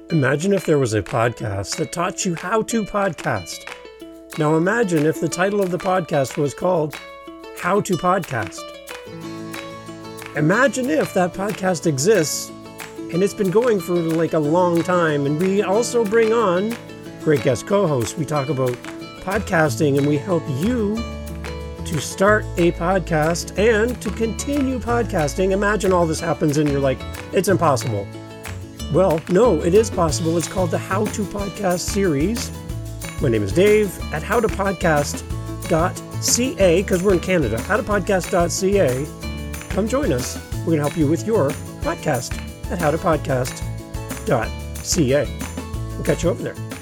Imagine if there was a podcast that taught you how to podcast. Now imagine if the title of the podcast was called How to Podcast. Imagine if that podcast exists and it's been going for like a long time, and we also bring on great guest co-hosts. We talk about podcasting and we help you to start a podcast and to continue podcasting. Imagine all this happens and you're like, it's impossible. Well, no, it is possible. It's called the How to Podcast series. My name is Dave at howtopodcast.ca, because we're in Canada. howtopodcast.ca. Come join us. We're going to help you with your podcast at howtopodcast.ca. We'll catch you over there.